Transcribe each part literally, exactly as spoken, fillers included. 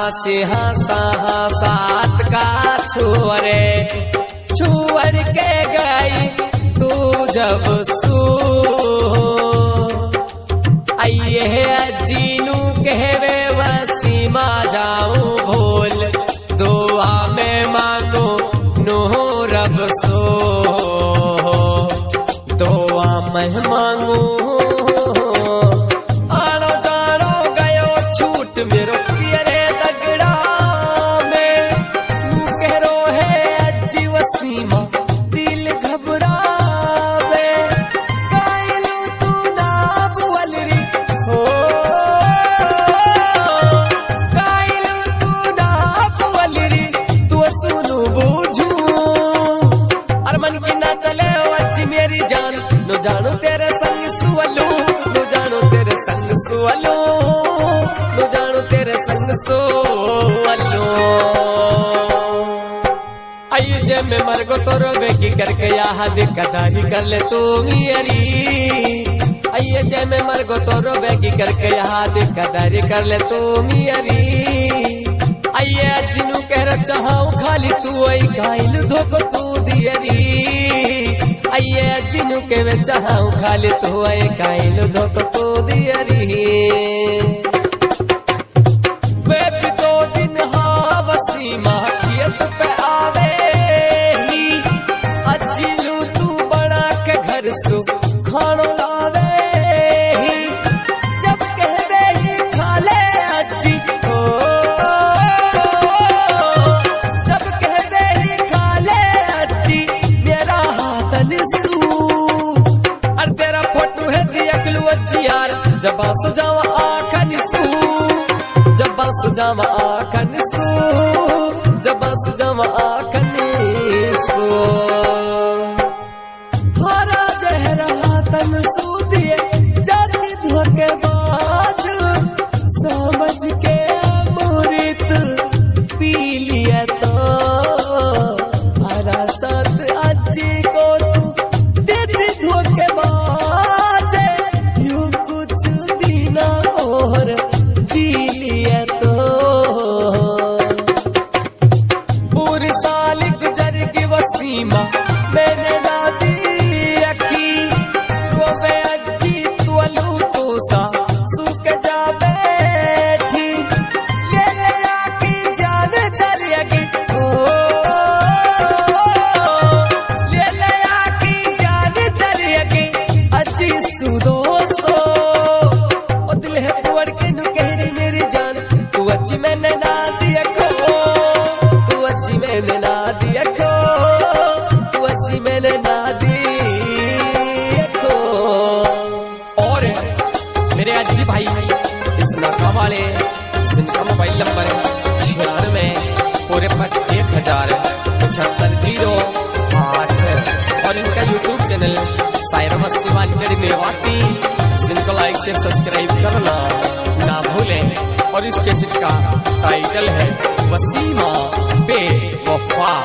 से हंसा सात का छुअरे छुअर के गई तू जब सू आइए अजीनू कहवे वसीमा जाऊं भूल दुआ में मांगो नो रब सो दुआ में मांगू आनो जानो गयो छूट मेरो पियरे दगड़ा में तू कह रो है अजी वसीमा दिल घबरावे कायलू तू ना बुवलरी हो कायलू तू ना बुवलरी तू सुनु बूझू अरमन की ना चले अजी मेरी जान नो जानो तेरे संग सुवलू नो जानो तेरे संग सुवलू नो जानो तेरे संग सुवलू आइए जे मैं मर गो तो रोवे की करके याद कदारी कर ले तू मेरी आइए जे मैं मर गो तो रोवे की करके याद कदारी कर ले तू मेरी आइए अजनू कह रहा चाहूं खाली तू आई घायल धोको तू दियरी आइए अजनू के वे चाहूं खाली तू आई घायल धोको तू दियरी वे भी दो दिन हाँ वसीमा खेत पे आवे ही अजनू तू बना के घर सु खानो लावे ही जब कह दे ही खा ले अजी ओ जब कह दे ही खा ले अजी मेरा हाथ निसू और तेरा फोटो है दिया कलू अजी यार जब आंसू जावा आँखा निसू जब आंसू जावा आँखा निसू जब आंसू जावा आँखा निसू हरा जहरा तन सू दिए जाती धोखेबाज समझ के अमृत पी लिया तो हरा साथ अजी को तू देती धोखेबाज यूं कुछ दीना और जी लिया तो पूरी साल गुजर की वसीमा मैंने ना दी अखी रोवे अजी तुअलू तू सा सूख जा बैठी ले ले आकी जान चलेगी ओ ले ले आकी जान चलेगी अजी सुदो सो ओ दिल है पुअर के नु कह रही मेरी जान तू अजी मैंने ना दिया को तू अजी मैंने ना दिया को तू अजी मैंने ना दिया को और मेरे अजी भाई इस नाका वाले जिनका मोबाइल नंबर छियानवे पूरे पर एक हजार पचहत्तर जीरो आठ और इनका यूट्यूब चैनल सायरा वसीमा मेवाती जिनको लाइक से सब्सक्राइब करना ना भूलें और इस कैसेट का टाइटल है वसीमा बेवफा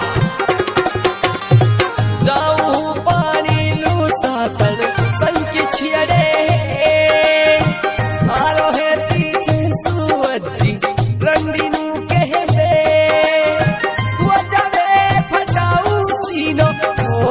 जाऊं पानी लू सातन संकी छियड़े आरो है पीछे सुअजी रंडी नू कह दे वो जावे फटाऊ सीनो ओ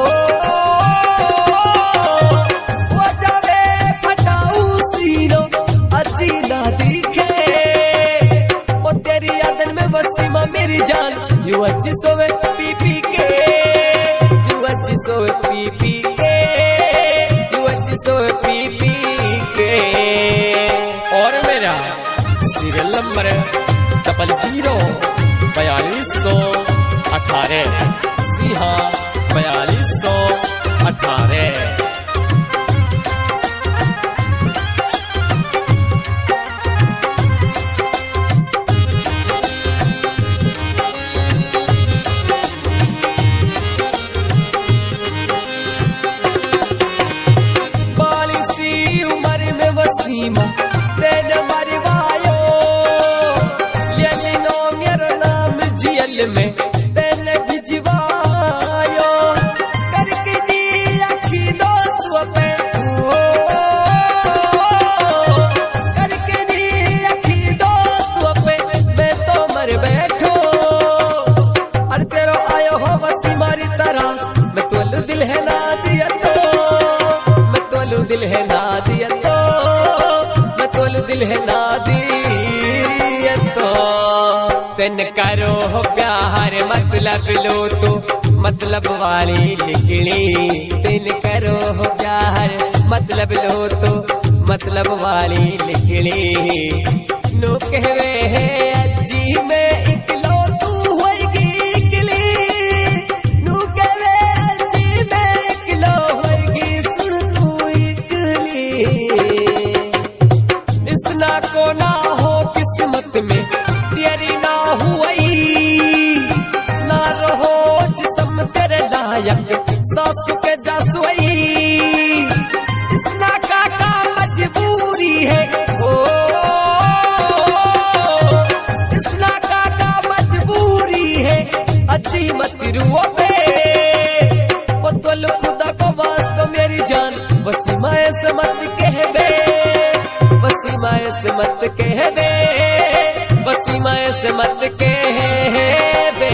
वो जावे फटाऊ सीनो अजी ना दिखे ओ तेरी यादन में वसीमा मेरी जान यू अजी सोवे पी पी के यू अजी सोवे पी पी के यू अजी सोवे पी पी के और मेरा सीरियल नंबर डबल जीरो बयालीस सौ अठारह जी हाँ बयालीस सौ अठारह बालीसी उम्र में वसीमा तेज मरवायो ये नो मेरा नाम जियल में तेने भिजवायो दिल है ना दी तो तेन करो हो प्यार मतलब लो तो मतलब वाली लिखनी तेन करो हो प्यार मतलब लो तो मतलब वाली लिखनी नो कहवे है अजी में इकलो तू होएगी इकली नो कहवे अजी में इकलो होएगी सुन तू इकली इसना को ना हो किस्मत में तेरी ना हुई ना रहो जिसम तेरे लायक सासु के जासुई इसना काका मजबूरी है ओ इसना काका मजबूरी है अच्छी मत रुओ पे वो तो खुदा को वास्ता मेरी जान वसीमा से मत कह दे वसीमा से मत कह दे वसीमा से मत कह दे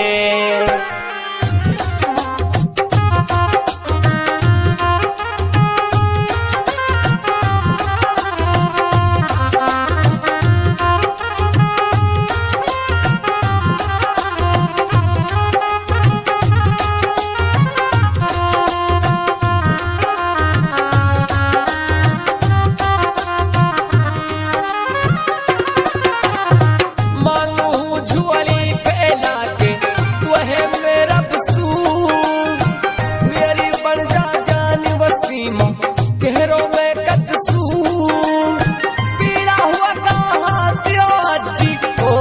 गहरों में कदसू पीड़ा हुआ कहाँ दियो अजी ओ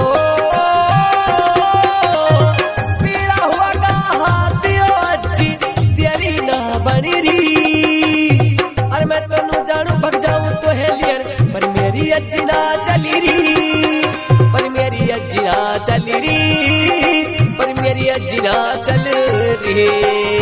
पीड़ा हुआ कहाँ दियो अजी तेरी ना बनी री अरे मैं तेनू जानू भग जाऊं तो है लियर पर मेरी अजी ना चली री पर मेरी अजी ना चली री पर मेरी अजी ना चल रही